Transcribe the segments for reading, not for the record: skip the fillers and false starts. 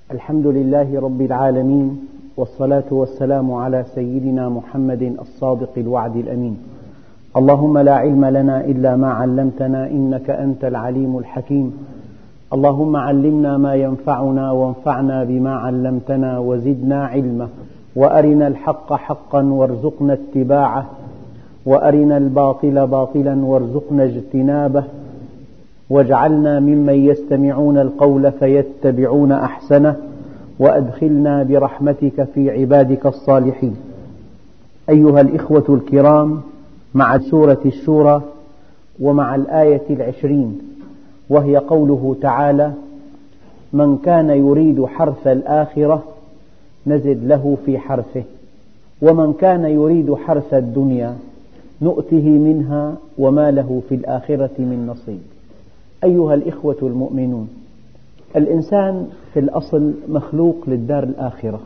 الحمد لله رب العالمين، والصلاة والسلام على سيدنا محمد الصادق الوعد الأمين. اللهم لا علم لنا إلا ما علمتنا إنك أنت العليم الحكيم. اللهم علمنا ما ينفعنا وانفعنا بما علمتنا وزدنا علما، وأرنا الحق حقا وارزقنا اتباعه، وأرنا الباطل باطلا وارزقنا اجتنابه، واجعلنا ممن يستمعون القول فيتبعون أحسنه، وأدخلنا برحمتك في عبادك الصالحين. أيها الإخوة الكرام، مع سورة الشورى ومع الآية 20، وهي قوله تعالى: من كان يريد حرث الآخرة نزد له في حرثه، ومن كان يريد حرث الدنيا نؤته منها وما له في الآخرة من نصيب. أيها الإخوة المؤمنون، الإنسان في الأصل مخلوق للدار الآخرة،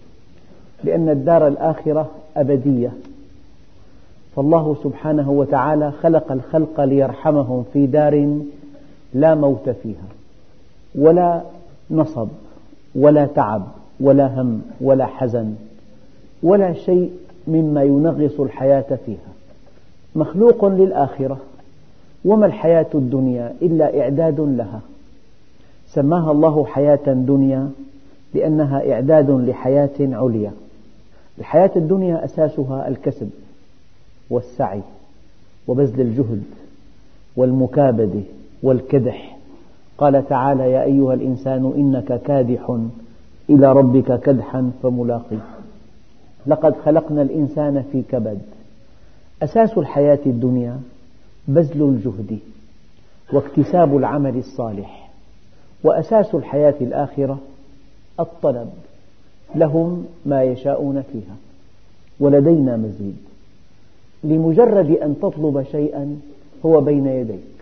لأن الدار الآخرة أبدية، فالله سبحانه وتعالى خلق الخلق ليرحمهم في دار لا موت فيها، ولا نصب، ولا تعب، ولا هم، ولا حزن، ولا شيء مما ينغص الحياة فيها. مخلوق للآخرة، وما الحياة الدنيا إلا إعداد لها. سماها الله حياة دنيا لأنها إعداد لحياة عليا. الحياة الدنيا أساسها الكسب والسعي وبذل الجهد والمكابدة والكدح. قال تعالى: يا أيها الإنسان إنك كادح إلى ربك كدحا فملاقيه. لقد خلقنا الإنسان في كبد. أساس الحياة الدنيا بذل الجهد واكتساب العمل الصالح، وأساس الحياة الآخرة الطلب. لهم ما يشاءون فيها ولدينا مزيد. لمجرد أن تطلب شيئا هو بين يديك،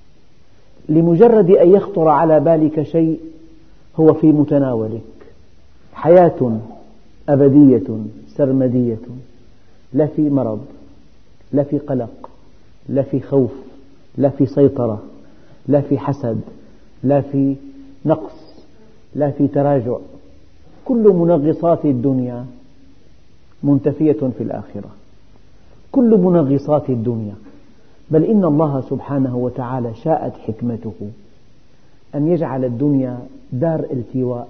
لمجرد أن يخطر على بالك شيء هو في متناولك. حياة أبدية سرمدية، لا في مرض، لا في قلق، لا في خوف، لا في سيطرة، لا في حسد، لا في نقص، لا في تراجع. كل منغصات الدنيا منتفية في الآخرة، كل منغصات الدنيا. بل إن الله سبحانه وتعالى شاءت حكمته أن يجعل الدنيا دار التواء.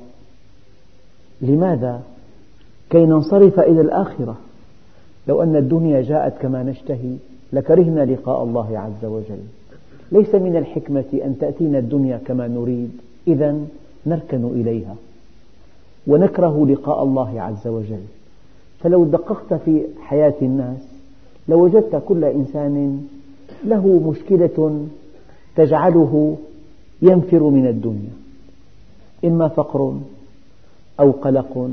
لماذا؟ كي ننصرف إلى الآخرة. لو أن الدنيا جاءت كما نشتهي لكرهنا لقاء الله عز وجل. ليس من الحكمة أن تأتينا الدنيا كما نريد، إذن نركن إليها ونكره لقاء الله عز وجل. فلو دققت في حياة الناس لوجدت كل إنسان له مشكلة تجعله ينفر من الدنيا، إما فقر أو قلق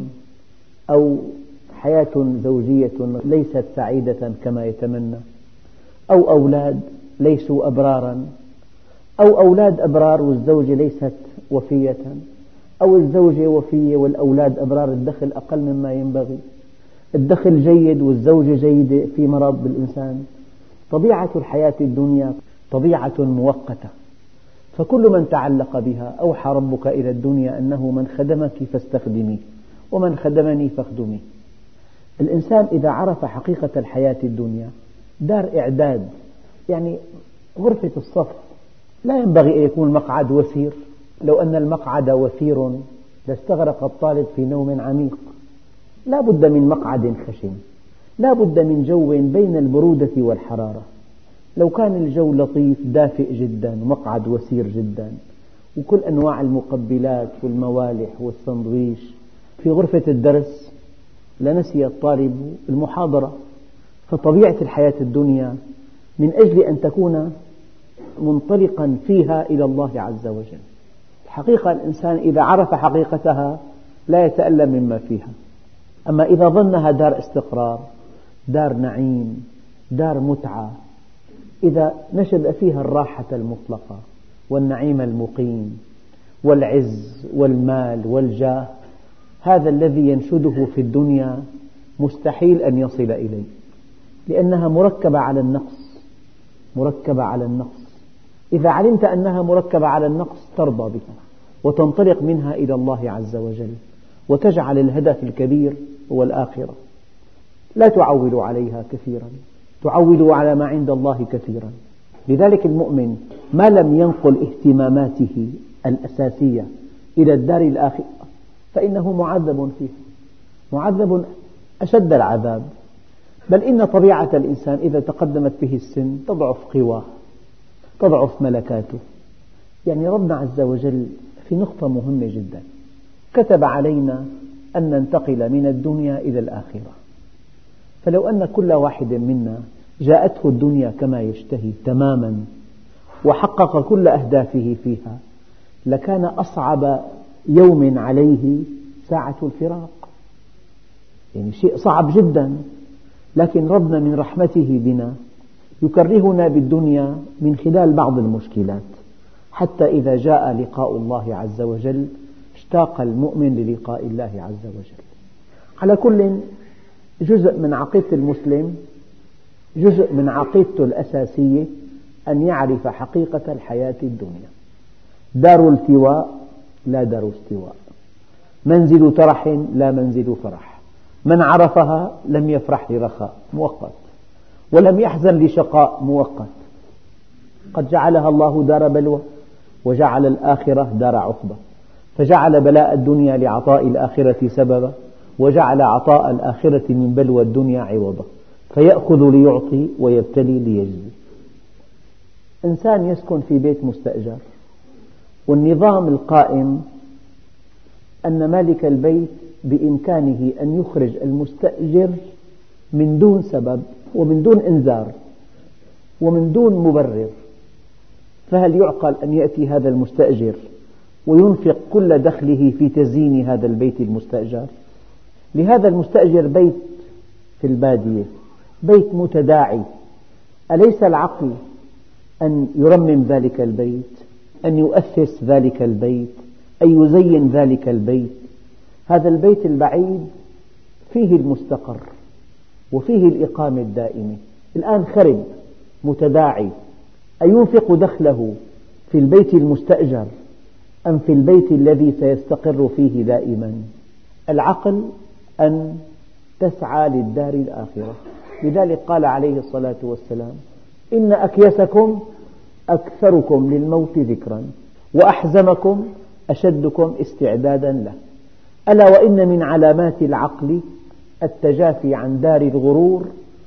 أو حياة زوجية ليست سعيدة كما يتمنى، أو أولاد ليسوا أبرارا، أو أولاد أبرار والزوجة ليست وفية، أو الزوجة وفية والأولاد أبرار، الدخل أقل مما ينبغي، الدخل جيد والزوجة جيدة، في مرض بالإنسان. طبيعة الحياة الدنيا طبيعة مؤقتة، فكل من تعلق بها. أوحى ربك إلى الدنيا أنه من خدمك فاستخدميه، ومن خدمني فاخدميه. الإنسان إذا عرف حقيقة الحياة الدنيا دار إعداد، يعني غرفة الصف لا ينبغي أن يكون المقعد وثير. لو أن المقعد وثير لاستغرق الطالب في نوم عميق. لا بد من مقعد خشن، لا بد من جو بين البرودة والحرارة. لو كان الجو لطيف دافئ جدا ومقعد وثير جدا وكل أنواع المقبلات والموالح والسندويش في غرفة الدرس لنسي الطالب المحاضرة. فطبيعة الحياة الدنيا من أجل أن تكون منطلقا فيها إلى الله عز وجل. الحقيقة الإنسان إذا عرف حقيقتها لا يتألم مما فيها. أما إذا ظنها دار استقرار، دار نعيم، دار متعة، إذا نشب فيها الراحة المطلقة والنعيم المقيم والعز والمال والجاه، هذا الذي ينشده في الدنيا مستحيل أن يصل إليه، لأنها مركبة على النقص، مركبة على النقص. إذا علمت أنها مركبة على النقص ترضى بها. وتنطلق منها إلى الله عز وجل، وتجعل الهدف الكبير هو الآخرة. لا تعول عليها كثيرا، تعول على ما عند الله كثيرا. لذلك المؤمن ما لم ينقل اهتماماته الأساسية إلى الدار الآخرة فإنه معذب فيها، معذب أشد العذاب. بل إن طبيعة الإنسان إذا تقدمت به السن تضعف قواه، تضعف ملكاته. يعني ربنا عز وجل في نقطة مهمة جدا، كتب علينا أن ننتقل من الدنيا إلى الآخرة. فلو أن كل واحد منا جاءته الدنيا كما يشتهي تماما وحقق كل أهدافه فيها، لكان أصعب يوم عليه ساعة الفراق. يعني شيء صعب جدا، لكن ربنا من رحمته بنا يكرهنا بالدنيا من خلال بعض المشكلات، حتى إذا جاء لقاء الله عز وجل اشتاق المؤمن للقاء الله عز وجل. على كل، جزء من عقيدة المسلم، جزء من عقيدته الأساسية أن يعرف حقيقة الحياة الدنيا. دار التواء لا دار استواء، منزل ترح لا منزل فرح. من عرفها لم يفرح لرخاء مؤقت، ولم يحزن لشقاء مؤقت. قد جعلها الله دار بلوى، وجعل الآخرة دار عقبة، فجعل بلاء الدنيا لعطاء الآخرة سببا، وجعل عطاء الآخرة من بلوى الدنيا عوضا، فيأخذ ليعطي ويبتلي ليجزي. إنسان يسكن في بيت مستأجر، والنظام القائم أن مالك البيت بإمكانه أن يخرج المستأجر من دون سبب ومن دون إنذار ومن دون مبرر. فهل يعقل أن يأتي هذا المستأجر وينفق كل دخله في تزيين هذا البيت المستأجر؟ لهذا المستأجر بيت في البادية، بيت متداعي، أليس العقل أن يرمم ذلك البيت، أن يؤسس ذلك البيت، أن يزين ذلك البيت؟ هذا البيت البعيد فيه المستقر وفيه الإقامة الدائمة، الآن خرب متداعي، أينفق دخله في البيت المستأجر أم في البيت الذي سيستقر فيه دائما؟ العقل أن تسعى للدار الآخرة. لذلك قال عليه الصلاة والسلام: إن أكيسكم أكثركم للموت ذكرا، وأحزمكم أشدكم استعدادا له. ألا وإن من علامات العقل التجافي عن دار الغرور،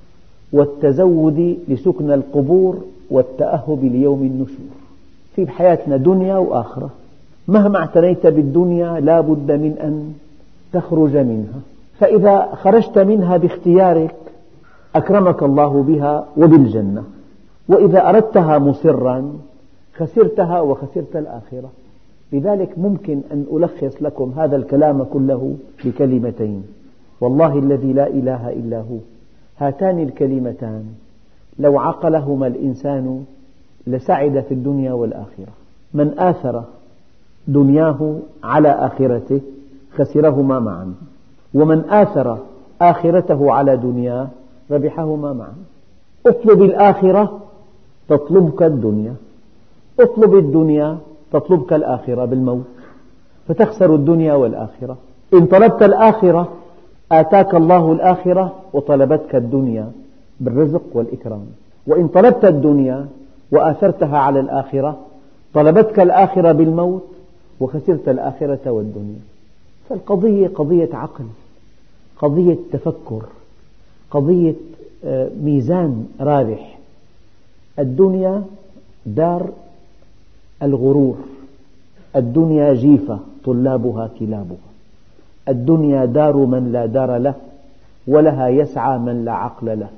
والتزود لسكن القبور، والتأهب ليوم النشور. في حياتنا دنيا وآخرة، مهما اعتنيت بالدنيا لا بد من أن تخرج منها، فإذا خرجت منها باختيارك أكرمك الله بها وبالجنة، وإذا أردتها مصرا خسرتها وخسرت الآخرة. لذلك ممكن أن ألخص لكم هذا الكلام كله بكلمتين: والله الذي لا إله إلا هو، هاتان الكلمتان لو عقلهما الإنسان لسعد في الدنيا والآخرة. من آثر دنياه على آخرته خسرهما معا، ومن آثر آخرته على دنياه ربحهما معا. اطلب الآخرة تطلبك الدنيا، اطلب الدنيا تطلبك الآخرة بالموت، فتخسر الدنيا والآخرة. إن طلبت الآخرة آتاك الله الآخرة وطلبتك الدنيا بالرزق والإكرام، وإن طلبت الدنيا وآثرتها على الآخرة طلبتك الآخرة بالموت وخسرت الآخرة والدنيا. فالقضية قضية عقل، قضية تفكر، قضية ميزان رابح. الدنيا دار الغرور، الدنيا جيفة طلابها كلابها، الدنيا دار من لا دار له، ولها يسعى من لا عقل له.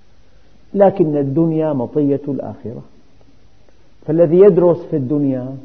لكن الدنيا مطية الآخرة، فالذي يدرس في الدنيا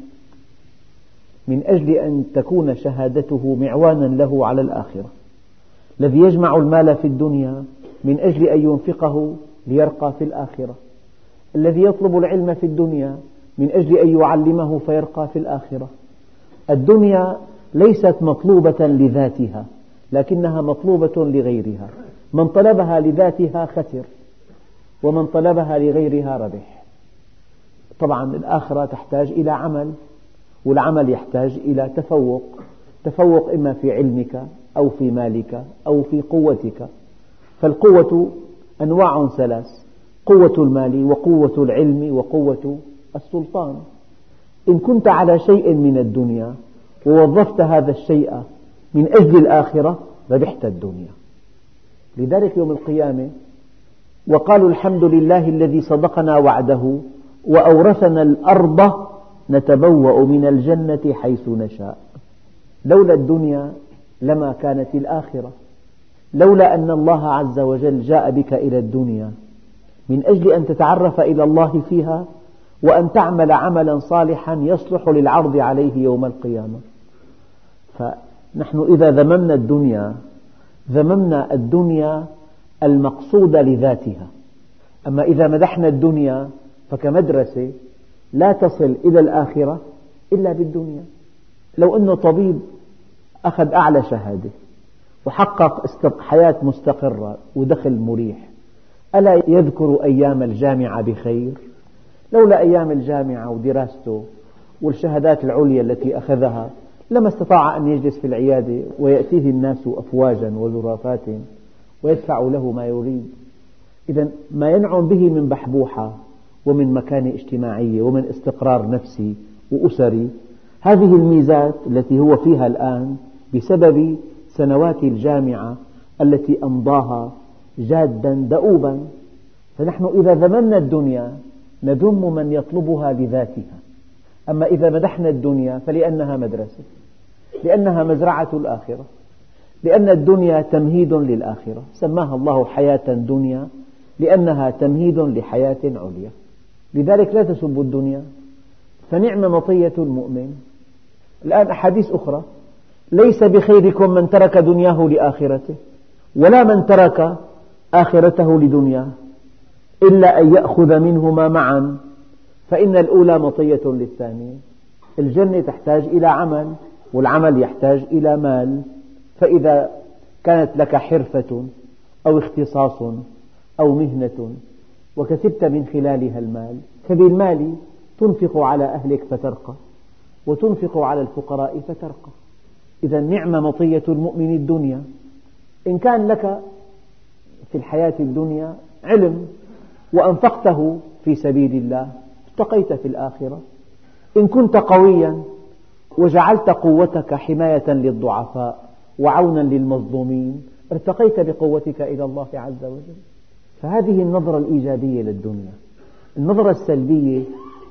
من أجل أن تكون شهادته معوانا له على الآخرة، الذي يجمع المال في الدنيا من أجل أن ينفقه ليرقى في الآخرة، الذي يطلب العلم في الدنيا من أجل أن يعلمه فيرقى في الآخرة. الدنيا ليست مطلوبة لذاتها، لكنها مطلوبة لغيرها. من طلبها لذاتها خسر، ومن طلبها لغيرها ربح. طبعا الآخرة تحتاج إلى عمل، والعمل يحتاج إلى تفوق إما في علمك أو في مالك أو في قوتك. فالقوة أنواع ثلاث: قوة المال وقوة العلم وقوة السلطان. إن كنت على شيء من الدنيا ووظفت هذا الشيء من أجل الآخرة ربحت الدنيا. لذلك يوم القيامة وقالوا الحمد لله الذي صدقنا وعده وأورثنا الأرض نتبوأ من الجنة حيث نشاء. لولا الدنيا لما كانت الآخرة، لولا أن الله عز وجل جاء بك إلى الدنيا من أجل أن تتعرف إلى الله فيها وأن تعمل عملا صالحا يصلح للعرض عليه يوم القيامة. فنحن إذا ذممنا الدنيا المقصود لذاتها. أما إذا مدحنا الدنيا فكمدرسة لا تصل إلى الآخرة إلا بالدنيا. لو أنه طبيب أخذ أعلى شهادة وحقق حياة مستقرة ودخل مريح، ألا يذكر أيام الجامعة بخير؟ لولا أيام الجامعة ودراسته والشهادات العليا التي أخذها لما استطاع أن يجلس في العيادة ويأتيه الناس أفواجا وزرافات ويدفع له ما يريد. إذا ما ينعم به من بحبوحة ومن مكانة اجتماعية ومن استقرار نفسي وأسري، هذه الميزات التي هو فيها الآن بسبب سنوات الجامعة التي أمضاها جادا دؤوبا. فنحن إذا ذممنا الدنيا نذم من يطلبها لذاتها. أما إذا مدحنا الدنيا فلأنها مدرسة، لأنها مزرعة الآخرة، لأن الدنيا تمهيد للآخرة. سماها الله حياة دنيا لأنها تمهيد لحياة عليا. لذلك لا تسبوا الدنيا فنعم مطية المؤمن. الآن أحاديث أخرى: ليس بخيركم من ترك دنياه لآخرته ولا من ترك آخرته لدنياه إلا أن يأخذ منهما معا فإن الأولى مطية للثانية. الجنة تحتاج إلى عمل والعمل يحتاج إلى مال. فإذا كانت لك حرفة أو اختصاص أو مهنة وكسبت من خلالها المال فبالمال تنفق على أهلك فترقى وتنفق على الفقراء فترقى. إذا نعم مطية المؤمن الدنيا. إن كان لك في الحياة الدنيا علم وأنفقته في سبيل الله ارتقيت في الآخرة. إن كنت قويا وجعلت قوتك حماية للضعفاء وعونا للمظلومين ارتقيت بقوتك إلى الله عز وجل. فهذه النظرة الإيجابية للدنيا. النظرة السلبية: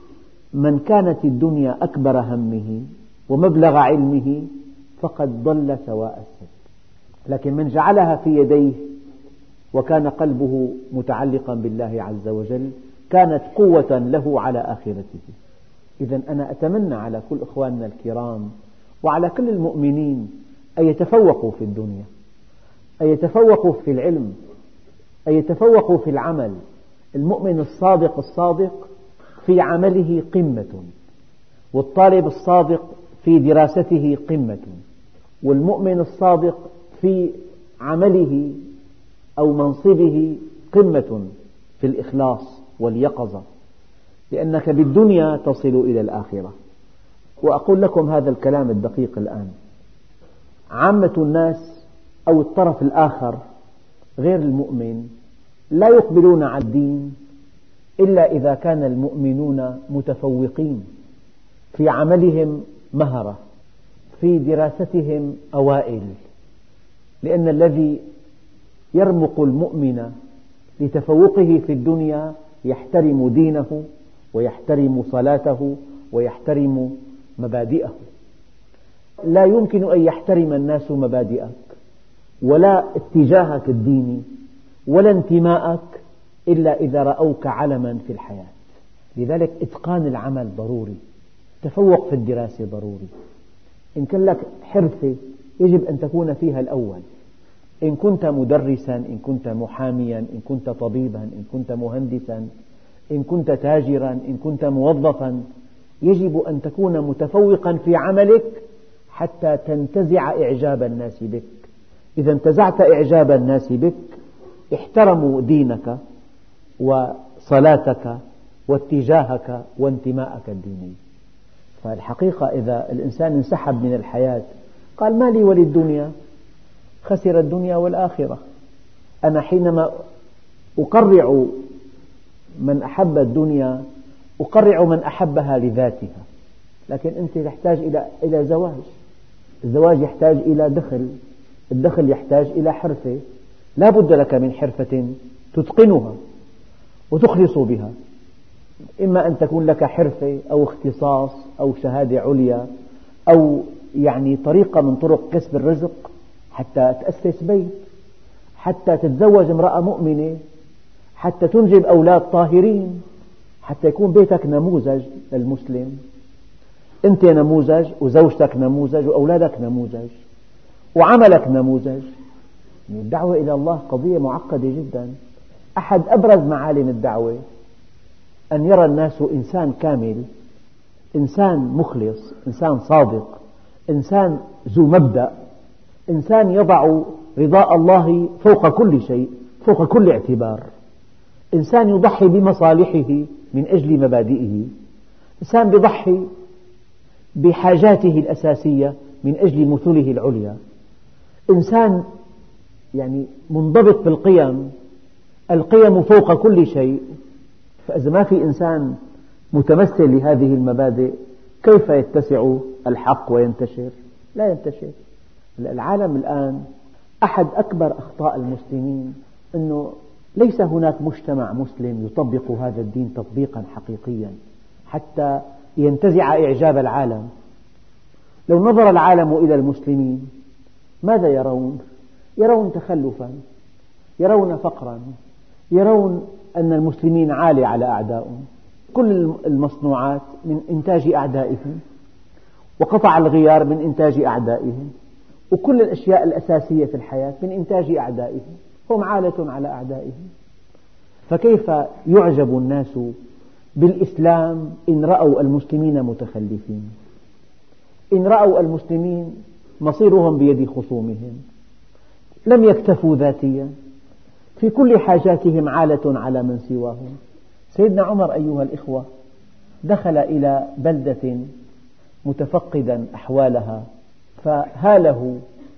من كانت الدنيا أكبر همه ومبلغ علمه فقد ضل سواء السبيل. لكن من جعلها في يديه وكان قلبه متعلقا بالله عز وجل كانت قوة له على آخرته. إذا أنا أتمنى على كل إخواننا الكرام وعلى كل المؤمنين أن يتفوقوا في الدنيا، أن يتفوقوا في العلم، أن يتفوقوا في العمل. المؤمن الصادق في عمله قمة، والطالب الصادق في دراسته قمة، والمؤمن الصادق في عمله أو منصبه قمة في الإخلاص واليقظة، لأنك بالدنيا تصل إلى الآخرة. وأقول لكم هذا الكلام الدقيق الآن: عامة الناس أو الطرف الآخر غير المؤمن لا يقبلون على الدين إلا إذا كان المؤمنون متفوقين في عملهم مهرة، في دراستهم أوائل. لأن الذي يرمق المؤمن لتفوقه في الدنيا يحترم دينه ويحترم صلاته ويحترم مبادئه. لا يمكن أن يحترم الناس مبادئك ولا اتجاهك الديني ولا انتماءك إلا إذا رأوك علما في الحياة. لذلك إتقان العمل ضروري، التفوق في الدراسة ضروري. إن كان لك حرفة يجب أن تكون فيها الأول. إن كنت مدرسا، إن كنت محاميا، إن كنت طبيبا، إن كنت مهندسا، إن كنت تاجرا، إن كنت موظفا، يجب أن تكون متفوقا في عملك حتى تنتزع إعجاب الناس بك. إذا انتزعت إعجاب الناس بك احترموا دينك وصلاتك واتجاهك وانتماءك الديني. فالحقيقة إذا الإنسان انسحب من الحياة قال ما لي وللدنيا، خسر الدنيا والآخرة. أنا حينما أقرع من أحب الدنيا أقرع من أحبها لذاتها، لكن أنت تحتاج إلى زواج، الزواج يحتاج إلى دخل، الدخل يحتاج إلى حرفة، لا بد لك من حرفة تتقنها وتخلص بها، إما أن تكون لك حرفة أو اختصاص أو شهادة عليا أو طريقة من طرق كسب الرزق حتى تأسس بيت، حتى تتزوج امرأة مؤمنة، حتى تنجب أولاد طاهرين، حتى يكون بيتك نموذج للمسلم. أنت نموذج وزوجتك نموذج وأولادك نموذج وعملك نموذج. الدعوة إلى الله قضية معقدة جدا. أحد أبرز معالم الدعوة أن يرى الناس إنسان كامل، إنسان مخلص، إنسان صادق، إنسان ذو مبدأ، إنسان يضع رضاء الله فوق كل شيء، فوق كل اعتبار، إنسان يضحي بمصالحه من أجل مبادئه، إنسان يضحي بحاجاته الأساسية من أجل مثله العليا، إنسان منضبط بالقيم، القيم فوق كل شيء. فإذا ما في إنسان متمثل لهذه المبادئ كيف يتسع الحق وينتشر؟ لا ينتشر. العالم الآن أحد أكبر أخطاء المسلمين أنه ليس هناك مجتمع مسلم يطبق هذا الدين تطبيقا حقيقيا حتى ينتزع إعجاب العالم. لو نظر العالم إلى المسلمين ماذا يرون؟ يرون تخلفا، يرون فقرا، يرون أن المسلمين عالة على أعدائهم، كل المصنوعات من إنتاج أعدائهم، وقطع الغيار من إنتاج أعدائهم، وكل الأشياء الأساسية في الحياة من إنتاج أعدائهم، هم عالة على أعدائهم. فكيف يعجب الناس بالإسلام إن رأوا المسلمين متخلفين، إن رأوا المسلمين مصيرهم بيد خصومهم، لم يكتفوا ذاتيا، في كل حاجاتهم عالة على من سواهم. سيدنا عمر أيها الإخوة دخل إلى بلدة متفقدا أحوالها، فهاله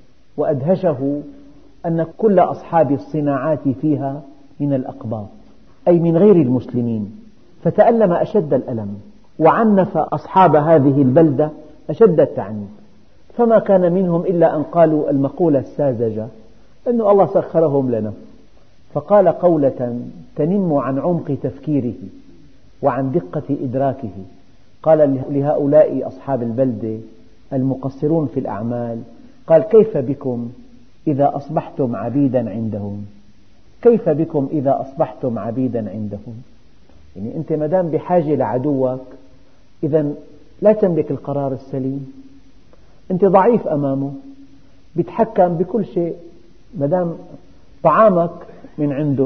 وأدهشه أن كل أصحاب الصناعات فيها من الأقباط، أي من غير المسلمين، فتألم أشد الألم وعنف أصحاب هذه البلدة أشد التعنيف، فما كان منهم إلا أن قالوا المقولة الساذجة أن الله سخرهم لنا، فقال قولة تنم عن عمق تفكيره وعن دقة إدراكه. قال لهؤلاء أصحاب البلدة المقصرون في الأعمال، قال كيف بكم إذا أصبحتم عبيدا عندهم، كيف بكم إذا أصبحتم عبيدا عندهم. أنت مدام بحاجة لعدوك إذا لا تملك القرار السليم، أنت ضعيف أمامه، بيتحكم بكل شيء، مدام طعامك من عنده،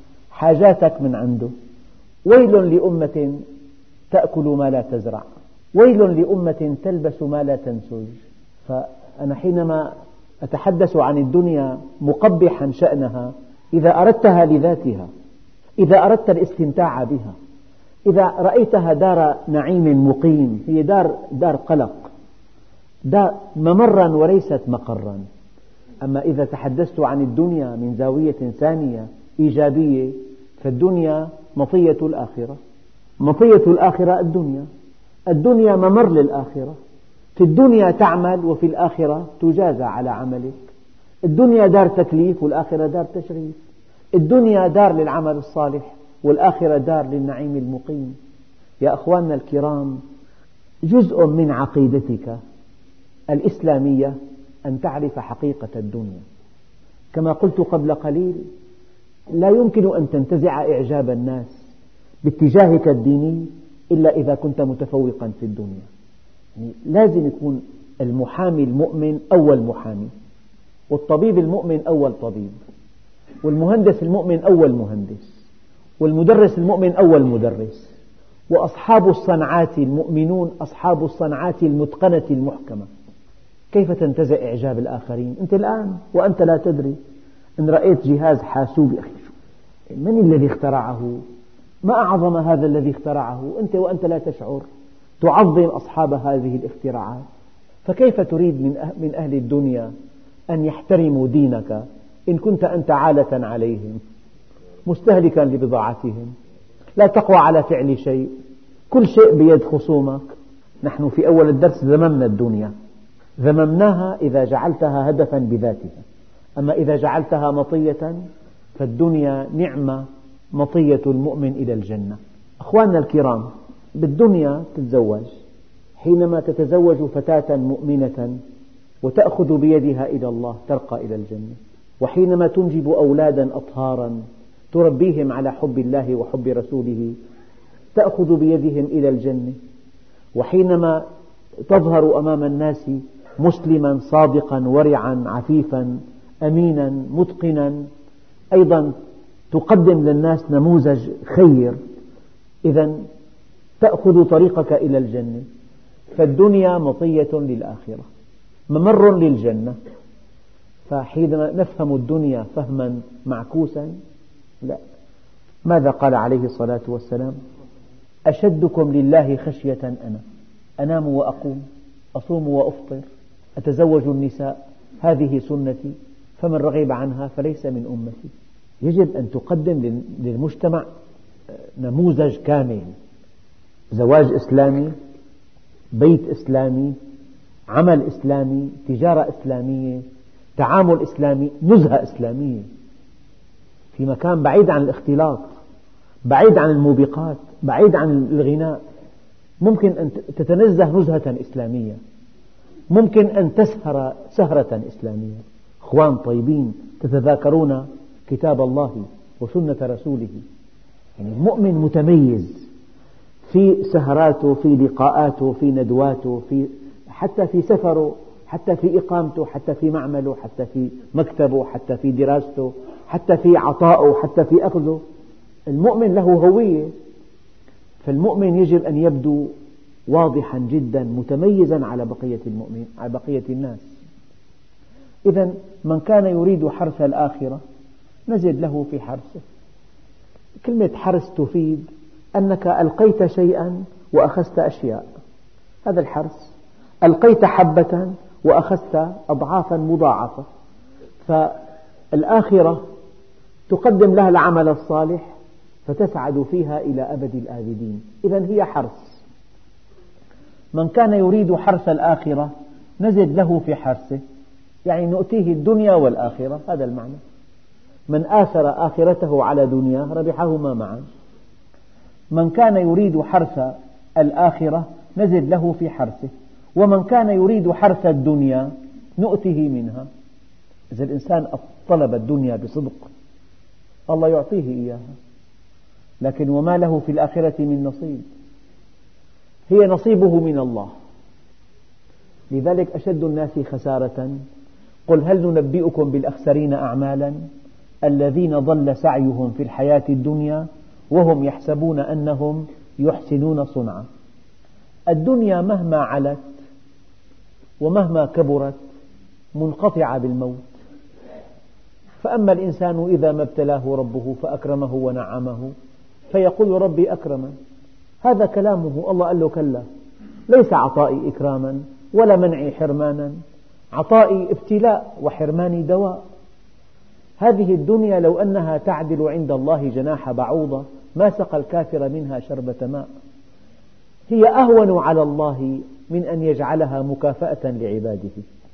حاجاتك من عنده. ويل لأمة تأكل ما لا تزرع، ويل لأمة تلبس ما لا تنسج. فأنا حينما أتحدث عن الدنيا مقبحا شأنها، إذا أردتها لذاتها، إذا أردت الاستمتاع بها، إذا رأيتها دار نعيم مقيم، هي دار قلق، دار ممرا وليست مقرا. أما إذا تحدثت عن الدنيا من زاوية ثانية إيجابية، فالدنيا مطية الآخرة، مطية الآخرة الدنيا ممر للآخرة. في الدنيا تعمل وفي الآخرة تجازى على عملك. الدنيا دار تكليف والآخرة دار تشريف. الدنيا دار للعمل الصالح والآخرة دار للنعيم المقيم. يا أخواننا الكرام، جزء من عقيدتك الإسلامية أن تعرف حقيقة الدنيا. كما قلت قبل قليل، لا يمكن أن تنتزع إعجاب الناس باتجاهك الديني إلا إذا كنت متفوقا في الدنيا. لازم يكون المحامي المؤمن أول محامي، والطبيب المؤمن أول طبيب، والمهندس المؤمن أول مهندس، والمدرس المؤمن أول مدرس، وأصحاب الصنعات المؤمنون أصحاب الصنعات المتقنة المحكمة. كيف تنتزع إعجاب الآخرين؟ أنت الآن وأنت لا تدري إن رأيت جهاز حاسوب، يا أخي من الذي اخترعه؟ ما أعظم هذا الذي اخترعه؟ أنت وأنت لا تشعر. تعظم أصحاب هذه الاختراعات. فكيف تريد من أهل الدنيا أن يحترموا دينك إن كنت أنت عالة عليهم مستهلكا لبضاعتهم، لا تقوى على فعل شيء، كل شيء بيد خصومك. نحن في أول الدرس ذممنا الدنيا، ذممناها إذا جعلتها هدفا بذاتها، أما إذا جعلتها مطية فالدنيا نعمة مطية المؤمن إلى الجنة. أخواننا الكرام، بالدنيا تتزوج، حينما تتزوج فتاة مؤمنة وتأخذ بيدها إلى الله ترقى إلى الجنة، وحينما تنجب أولادا أطهارا تربيهم على حب الله وحب رسوله تأخذ بيدهم إلى الجنة، وحينما تظهر أمام الناس مسلما صادقا ورعا عفيفا أمينا متقنا أيضا تقدم للناس نموذج خير، إذن تأخذ طريقك إلى الجنة. فالدنيا مطية للآخرة، ممر للجنة. فحينما نفهم الدنيا فهما معكوسا، لا. ماذا قال عليه الصلاة والسلام؟ أشدكم لله خشية أنام وأقوم، أصوم وأفطر، أتزوج النساء، هذه سنتي، فمن رغب عنها فليس من أمتي. يجب أن تقدم للمجتمع نموذج كامل، زواج إسلامي، بيت إسلامي، عمل إسلامي، تجارة إسلامية، تعامل إسلامي، نزهة إسلامية، في مكان بعيد عن الاختلاط، بعيد عن الموبقات، بعيد عن الغناء. ممكن أن تتنزه نزهة إسلامية، ممكن أن تسهر سهرة إسلامية، أخوان طيبين تتذاكرون كتاب الله وسنة رسوله. يعني المؤمن متميز في سهراته، في لقاءاته، في ندواته، حتى في سفره، حتى في إقامته، حتى في معمله، حتى في مكتبه، حتى في دراسته، حتى في عطائه، حتى في أخذه. المؤمن له هوية، فالمؤمن يجب أن يبدو واضحا جدا متميزا على بقية المؤمن، على بقية الناس. إذن من كان يريد حرث الآخرة نزد له في حرثه. كلمة حرث تفيد أنك ألقيت شيئا وأخذت أشياء، هذا الحرث. ألقيت حبة وأخذت أضعافا مضاعفة. فالآخرة تقدم لها العمل الصالح فتسعد فيها إلى أبد الآبدين. إذن هي حرث. من كان يريد حرث الآخرة نزد له في حرثه، يعني نؤتيه الدنيا والآخرة، هذا المعنى. من آثر آخرته على دنياه ربحهما معا. من كان يريد حرث الآخرة نزد له في حرثه، ومن كان يريد حرث الدنيا نؤته منها. إذا الإنسان طلب الدنيا بصدق الله يعطيه إياها، لكن وما له في الآخرة من نصيب، هي نصيبه من الله. لذلك أشد الناس خسارة قل هل ننبئكم بالأخسرين أعمالا الذين ضل سعيهم في الحياة الدنيا وهم يحسبون أنهم يحسنون صنعا. الدنيا مهما علت ومهما كبرت منقطعة بالموت. فأما الإنسان إذا ما ابتلاه ربه فأكرمه ونعمه فيقول ربي أكرمن. هذا كلامه. الله قال له كلا، ليس عطائي إكراما ولا منعي حرمانا، عطائي ابتلاء وحرماني دواء. هذه الدنيا لو أنها تعدل عند الله جناح بعوضة ما سقى الكافر منها شربة ماء. هي أهون على الله من أن يجعلها مكافأة لعباده.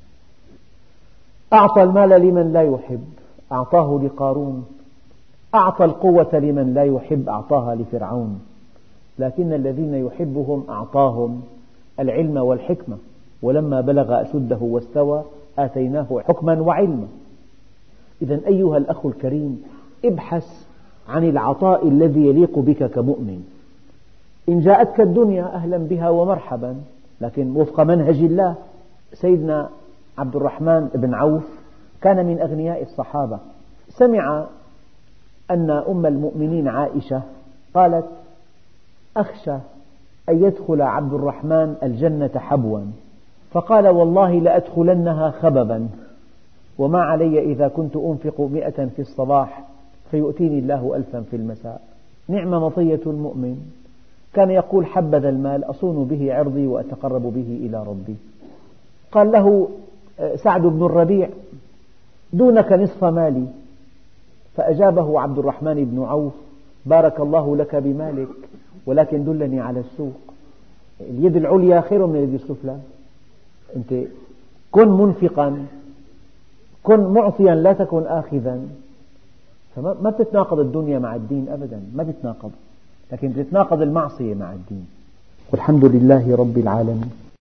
أعطى المال لمن لا يحب أعطاه لقارون، أعطى القوة لمن لا يحب أعطاها لفرعون، لكن الذين يحبهم أعطاهم العلم والحكمة، ولما بلغ أشده واستوى آتيناه حكما وعلما. إذن أيها الأخ الكريم، ابحث عن العطاء الذي يليق بك كمؤمن. إن جاءتك الدنيا أهلا بها ومرحبا، لكن وفق منهج الله. سيدنا عبد الرحمن بن عوف كان من أغنياء الصحابة. سمع أن أم المؤمنين عائشة قالت أخشى أن يدخل عبد الرحمن الجنة حبوا، فقال والله لأدخلنها خببا، وما علي إذا كنت أنفق 100 في الصباح فيؤتيني الله 1000 في المساء. نعم مطية المؤمن. كان يقول حبذا المال أصون به عرضي وأتقرب به إلى ربي. قال له سعد بن الربيع دونك نصف مالي، فأجابه عبد الرحمن بن عوف بارك الله لك بمالك ولكن دلني على السوق. اليد العليا خير من اليد السفلى. أنت كن منفقا، كن معطيا لا تكن آخذا. فما بتتناقض الدنيا مع الدين أبدا، ما بتتناقض، لكن بتتناقض المعصية مع الدين. والحمد لله رب العالمين.